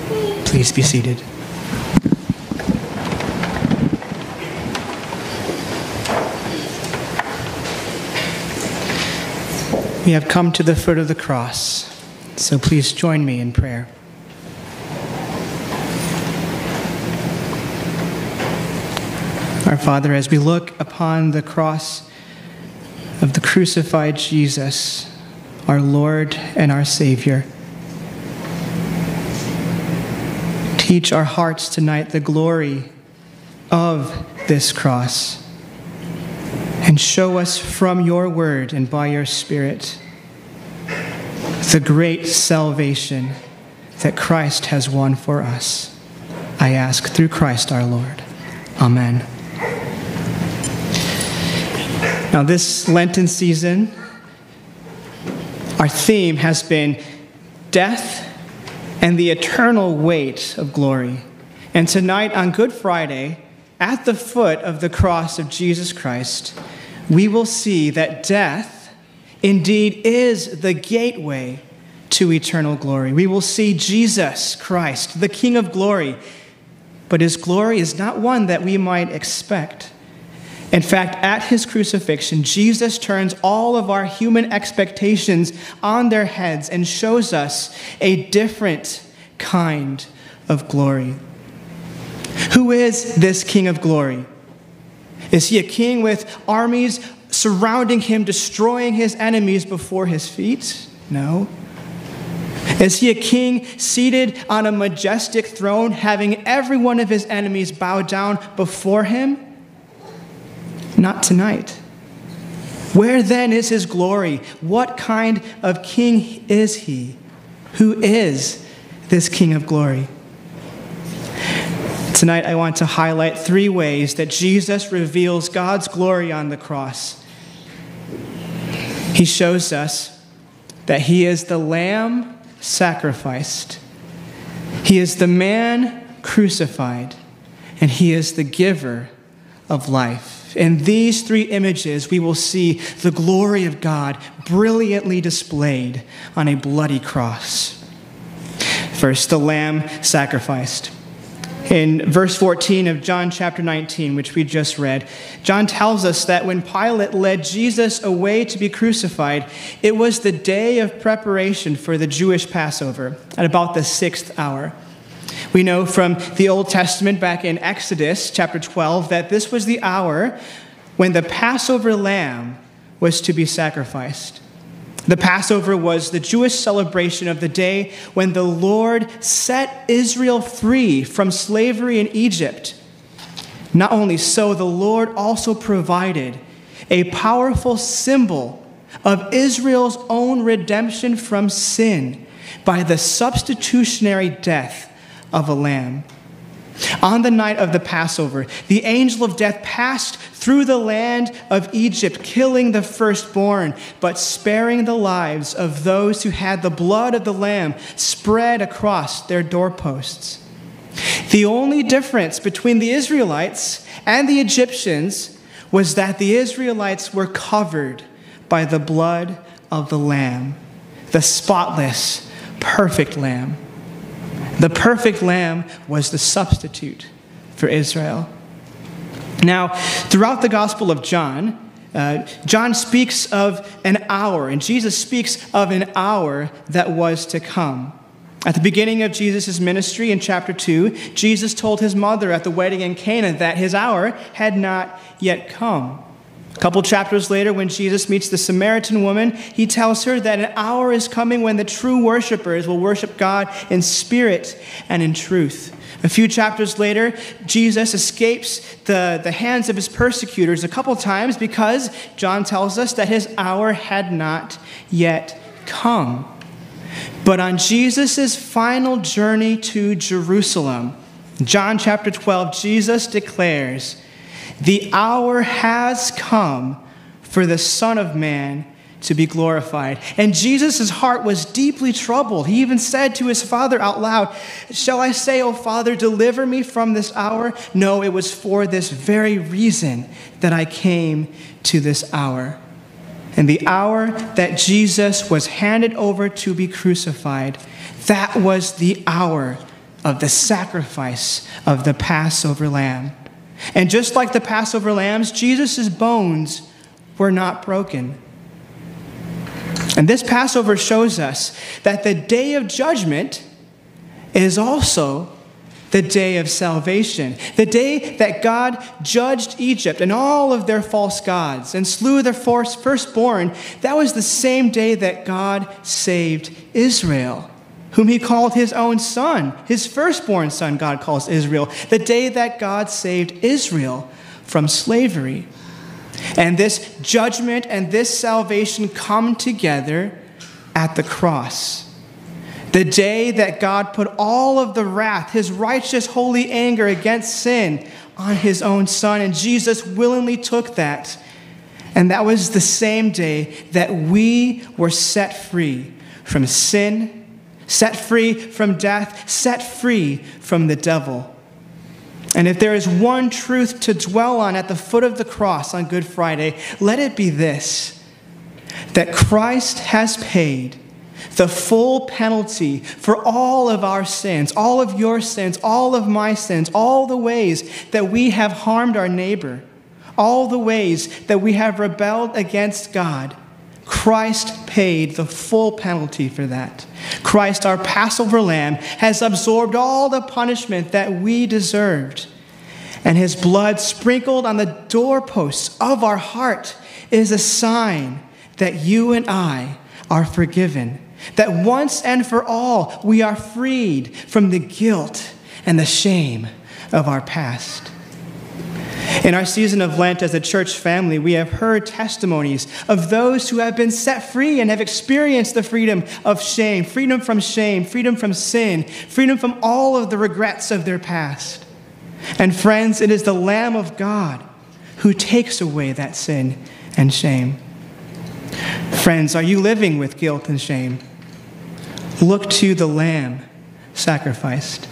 Please be seated. We have come to the foot of the cross, so please join me in prayer. Our Father, as we look upon the cross of the crucified Jesus, our Lord and our Savior, teach our hearts tonight the glory of this cross, and show us from your word and by your Spirit the great salvation that Christ has won for us. I ask through Christ our Lord. Amen. Now, this Lenten season, our theme has been death and the eternal weight of glory. And tonight on Good Friday, at the foot of the cross of Jesus Christ, we will see that death indeed is the gateway to eternal glory. We will see Jesus Christ, the King of glory, but his glory is not one that we might expect. In fact, at his crucifixion, Jesus turns all of our human expectations on their heads and shows us a different kind of glory. Who is this King of glory? Is he a king with armies surrounding him, destroying his enemies before his feet? No. Is he a king seated on a majestic throne, having every one of his enemies bow down before him? Not tonight. Where then is his glory? What kind of king is he? Who is this King of glory? Tonight I want to highlight 3 ways that Jesus reveals God's glory on the cross. He shows us that he is the Lamb sacrificed, he is the man crucified, and he is the giver of life. In these 3 images, we will see the glory of God brilliantly displayed on a bloody cross. First, the Lamb sacrificed. In verse 14 of John chapter 19, which we just read, John tells us that when Pilate led Jesus away to be crucified, it was the day of preparation for the Jewish Passover at about the 6th hour. We know from the Old Testament back in Exodus chapter 12 that this was the hour when the Passover lamb was to be sacrificed. The Passover was the Jewish celebration of the day when the Lord set Israel free from slavery in Egypt. Not only so, the Lord also provided a powerful symbol of Israel's own redemption from sin by the substitutionary death of a lamb. On the night of the Passover, the angel of death passed through the land of Egypt, killing the firstborn, but sparing the lives of those who had the blood of the lamb spread across their doorposts. The only difference between the Israelites and the Egyptians was that the Israelites were covered by the blood of the lamb, the spotless, perfect lamb. The perfect lamb was the substitute for Israel. Now, throughout the Gospel of John, John speaks of an hour, and Jesus speaks of an hour that was to come. At the beginning of Jesus' ministry in chapter 2, Jesus told his mother at the wedding in Cana that his hour had not yet come. A couple chapters later, when Jesus meets the Samaritan woman, he tells her that an hour is coming when the true worshipers will worship God in spirit and in truth. A few chapters later, Jesus escapes the hands of his persecutors a couple times because John tells us that his hour had not yet come. But on Jesus' final journey to Jerusalem, John chapter 12, Jesus declares, "The hour has come for the Son of Man to be glorified." And Jesus' heart was deeply troubled. He even said to his Father out loud, "Shall I say, O Father, deliver me from this hour? No, it was for this very reason that I came to this hour." And the hour that Jesus was handed over to be crucified, that was the hour of the sacrifice of the Passover lamb. And just like the Passover lambs, Jesus' bones were not broken. And this Passover shows us that the day of judgment is also the day of salvation. The day that God judged Egypt and all of their false gods and slew their firstborn, that was the same day that God saved Israel, whom he called his own son. His firstborn son, God calls Israel. The day that God saved Israel from slavery. And this judgment and this salvation come together at the cross. The day that God put all of the wrath, his righteous, holy anger against sin on his own son. And Jesus willingly took that. And that was the same day that we were set free from sin, set free from death, set free from the devil. And if there is one truth to dwell on at the foot of the cross on Good Friday, let it be this: that Christ has paid the full penalty for all of our sins, all of your sins, all of my sins, all the ways that we have harmed our neighbor, all the ways that we have rebelled against God. Christ paid the full penalty for that. Christ, our Passover lamb, has absorbed all the punishment that we deserved. And his blood sprinkled on the doorposts of our heart is a sign that you and I are forgiven. That once and for all, we are freed from the guilt and the shame of our past. In our season of Lent as a church family, we have heard testimonies of those who have been set free and have experienced the freedom of shame, freedom from sin, freedom from all of the regrets of their past. And friends, it is the Lamb of God who takes away that sin and shame. Friends, are you living with guilt and shame? Look to the Lamb sacrificed.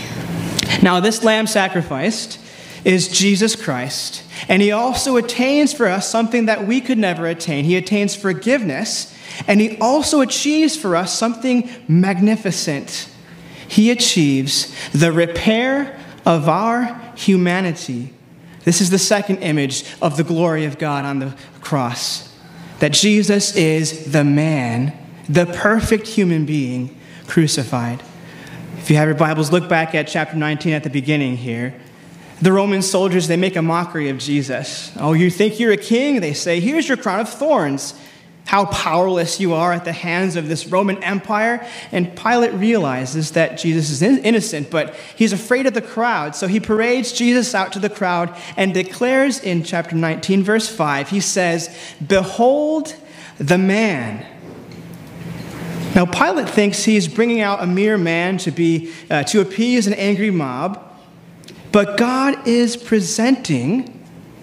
Now, this Lamb sacrificed is Jesus Christ, and he also attains for us something that we could never attain. He attains forgiveness, and he also achieves for us something magnificent. He achieves the repair of our humanity. This is the second image of the glory of God on the cross, that Jesus is the man, the perfect human being crucified. If you have your Bibles, look back at chapter 19 at the beginning here. The Roman soldiers, they make a mockery of Jesus. Oh, you think you're a king? They say, here's your crown of thorns. How powerless you are at the hands of this Roman Empire. And Pilate realizes that Jesus is innocent, but he's afraid of the crowd. So he parades Jesus out to the crowd and declares in chapter 19, verse 5, he says, "Behold the man." Now, Pilate thinks he's bringing out a mere man to appease an angry mob. But God is presenting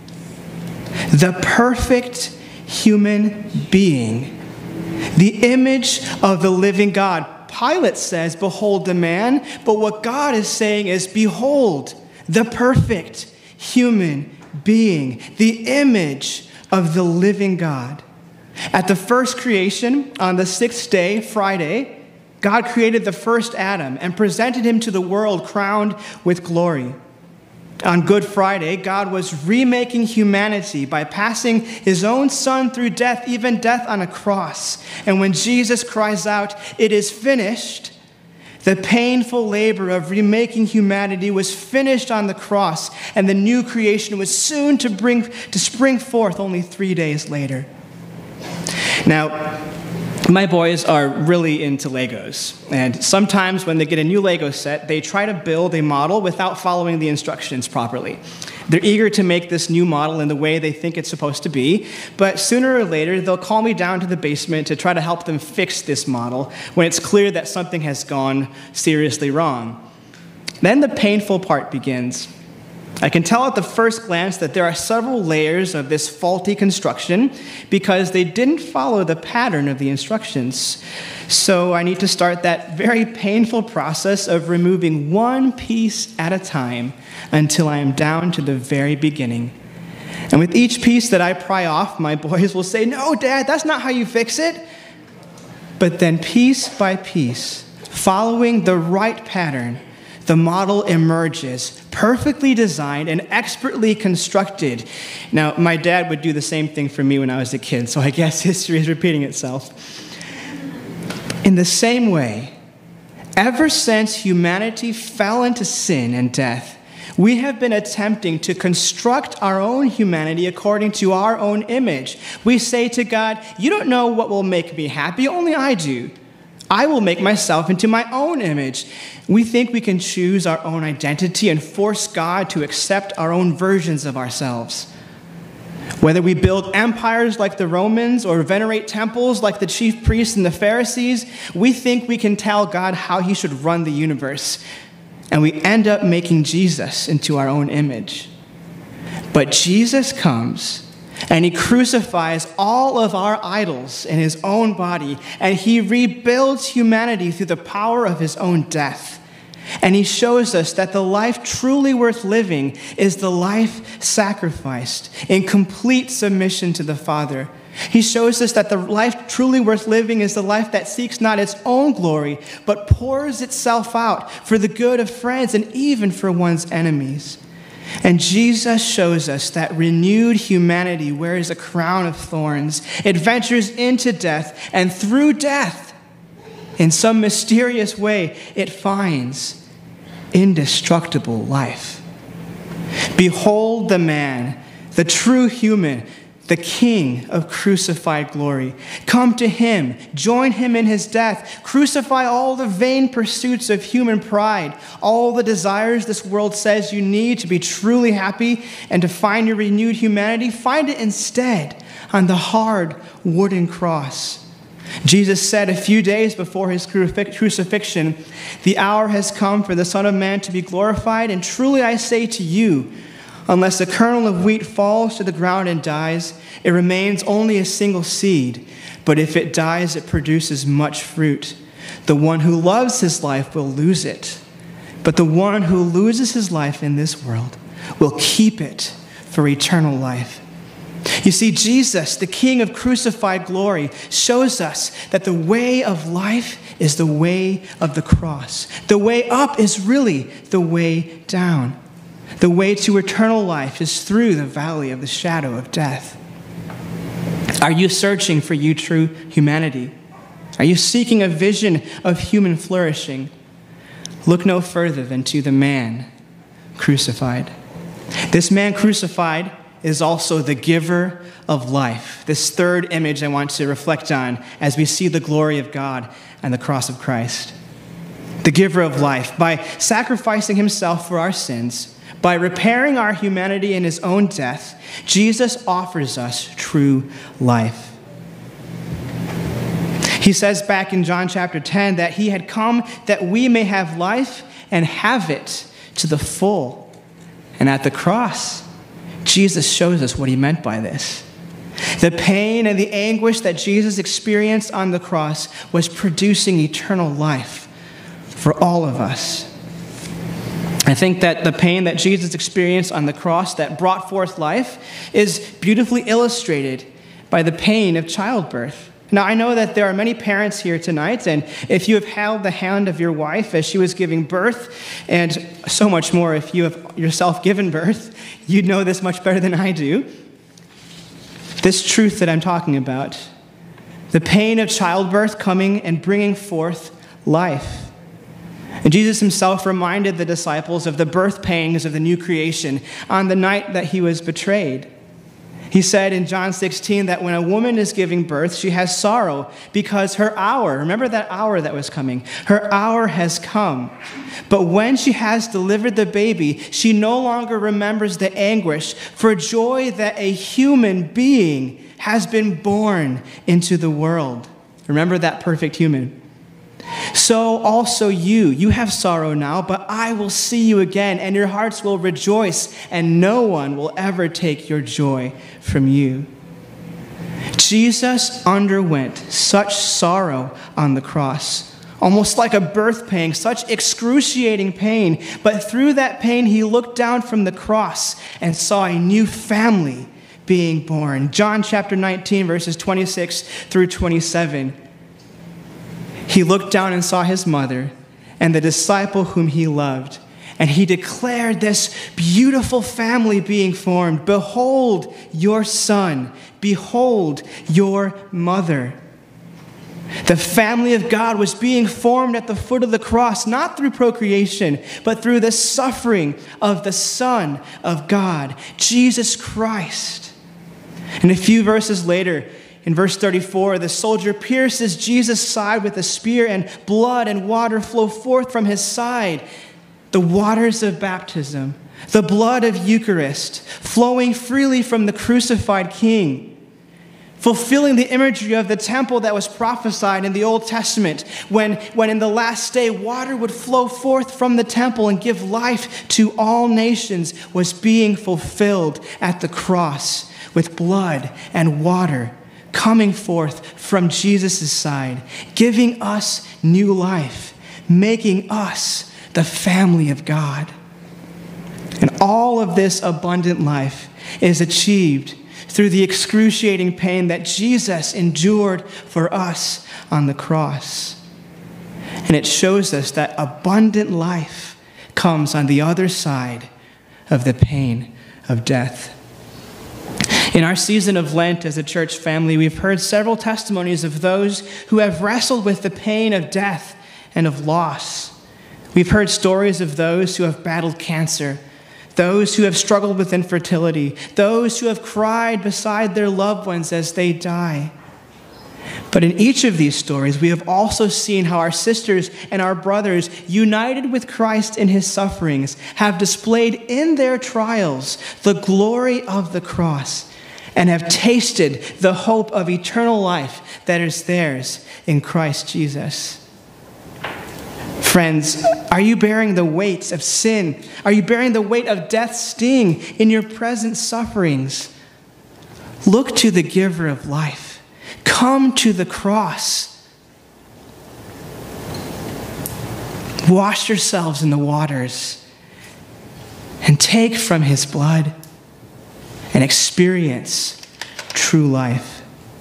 the perfect human being, the image of the living God. Pilate says, "Behold the man," but what God is saying is, "Behold the perfect human being, the image of the living God." At the first creation, on the sixth day, Friday, God created the first Adam and presented him to the world crowned with glory. On Good Friday, God was remaking humanity by passing his own son through death, even death on a cross. And when Jesus cries out, "It is finished," the painful labor of remaking humanity was finished on the cross, and the new creation was soon to spring forth only 3 days later. Now, my boys are really into Legos, and sometimes when they get a new Lego set, they try to build a model without following the instructions properly. They're eager to make this new model in the way they think it's supposed to be, but sooner or later, they'll call me down to the basement to try to help them fix this model when it's clear that something has gone seriously wrong. Then the painful part begins. I can tell at the first glance that there are several layers of this faulty construction because they didn't follow the pattern of the instructions. So I need to start that very painful process of removing one piece at a time until I am down to the very beginning. And with each piece that I pry off, my boys will say, "No, Dad, that's not how you fix it." But then piece by piece, following the right pattern, the model emerges, perfectly designed and expertly constructed. Now, my dad would do the same thing for me when I was a kid, so I guess history is repeating itself. In the same way, ever since humanity fell into sin and death, we have been attempting to construct our own humanity according to our own image. We say to God, "You don't know what will make me happy, only I do. I will make myself into my own image." We think we can choose our own identity and force God to accept our own versions of ourselves. Whether we build empires like the Romans or venerate temples like the chief priests and the Pharisees, we think we can tell God how he should run the universe. And we end up making Jesus into our own image. But Jesus comes and he crucifies all of our idols in his own body, and he rebuilds humanity through the power of his own death. And he shows us that the life truly worth living is the life sacrificed in complete submission to the Father. He shows us that the life truly worth living is the life that seeks not its own glory, but pours itself out for the good of friends and even for one's enemies. And Jesus shows us that renewed humanity wears a crown of thorns. It ventures into death, and through death, in some mysterious way, it finds indestructible life. Behold the man, the true human, the King of crucified glory. Come to him, join him in his death, crucify all the vain pursuits of human pride, all the desires this world says you need to be truly happy and to find your renewed humanity. Find it instead on the hard wooden cross. Jesus said a few days before his crucifixion, "The hour has come for the Son of Man to be glorified, and truly I say to you, unless a kernel of wheat falls to the ground and dies, it remains only a single seed. But if it dies, it produces much fruit. The one who loves his life will lose it. But the one who loses his life in this world will keep it for eternal life." You see, Jesus, the King of crucified glory, shows us that the way of life is the way of the cross. The way up is really the way down. The way to eternal life is through the valley of the shadow of death. Are you searching for your true humanity? Are you seeking a vision of human flourishing? Look no further than to the man crucified. This man crucified is also the giver of life. This third image I want to reflect on as we see the glory of God and the cross of Christ. The giver of life, by sacrificing himself for our sins, by repairing our humanity in his own death, Jesus offers us true life. He says back in John chapter 10 that he had come that we may have life and have it to the full. And at the cross, Jesus shows us what he meant by this. The pain and the anguish that Jesus experienced on the cross was producing eternal life for all of us. I think that the pain that Jesus experienced on the cross that brought forth life is beautifully illustrated by the pain of childbirth. Now, I know that there are many parents here tonight, and if you have held the hand of your wife as she was giving birth, and so much more if you have yourself given birth, you know this much better than I do. This truth that I'm talking about, the pain of childbirth coming and bringing forth life. And Jesus himself reminded the disciples of the birth pangs of the new creation on the night that he was betrayed. He said in John 16 that when a woman is giving birth, she has sorrow because her hour, remember that hour that was coming, her hour has come. But when she has delivered the baby, she no longer remembers the anguish for joy that a human being has been born into the world. Remember that perfect human. So also you have sorrow now, but I will see you again, and your hearts will rejoice, and no one will ever take your joy from you. Jesus underwent such sorrow on the cross, almost like a birth pang, such excruciating pain. But through that pain, he looked down from the cross and saw a new family being born. John chapter 19, verses 26 through 27. He looked down and saw his mother, and the disciple whom he loved. And he declared this beautiful family being formed. Behold your son. Behold your mother. The family of God was being formed at the foot of the cross, not through procreation, but through the suffering of the Son of God, Jesus Christ. And a few verses later, in verse 34, the soldier pierces Jesus' side with a spear, and blood and water flow forth from his side. The waters of baptism, the blood of Eucharist, flowing freely from the crucified King, fulfilling the imagery of the temple that was prophesied in the Old Testament, when in the last day water would flow forth from the temple and give life to all nations, was being fulfilled at the cross, with blood and water coming forth from Jesus' side, giving us new life, making us the family of God. And all of this abundant life is achieved through the excruciating pain that Jesus endured for us on the cross. And it shows us that abundant life comes on the other side of the pain of death. In our season of Lent as a church family, we've heard several testimonies of those who have wrestled with the pain of death and of loss. We've heard stories of those who have battled cancer, those who have struggled with infertility, those who have cried beside their loved ones as they die. But in each of these stories, we have also seen how our sisters and our brothers, united with Christ in his sufferings, have displayed in their trials the glory of the cross and have tasted the hope of eternal life that is theirs in Christ Jesus. Friends, are you bearing the weight of sin? Are you bearing the weight of death's sting in your present sufferings? Look to the giver of life. Come to the cross. Wash yourselves in the waters and take from his blood and experience true life.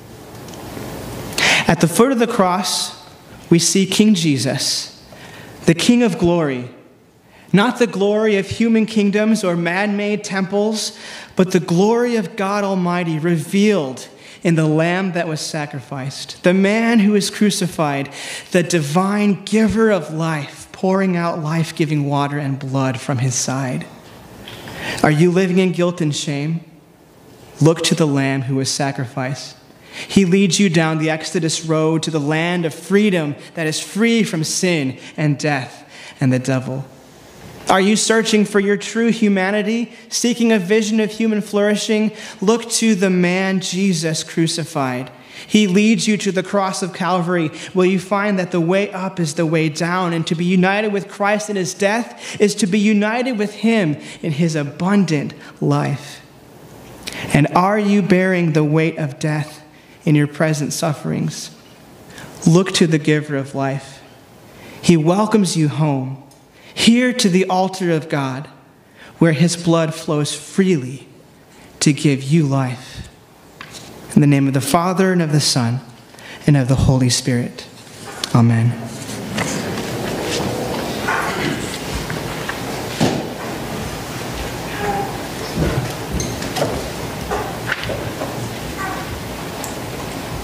At the foot of the cross, we see King Jesus, the King of glory, not the glory of human kingdoms or man-made temples, but the glory of God Almighty revealed in the Lamb that was sacrificed, the man who was crucified, the divine giver of life, pouring out life-giving water and blood from his side. Are you living in guilt and shame? Look to the Lamb who was sacrificed. He leads you down the Exodus road to the land of freedom that is free from sin and death and the devil. Are you searching for your true humanity, seeking a vision of human flourishing? Look to the man Jesus crucified. He leads you to the cross of Calvary, where you find that the way up is the way down, and to be united with Christ in his death is to be united with him in his abundant life. And are you bearing the weight of death in your present sufferings? Look to the giver of life. He welcomes you home, here to the altar of God, where his blood flows freely to give you life. In the name of the Father, and of the Son, and of the Holy Spirit. Amen.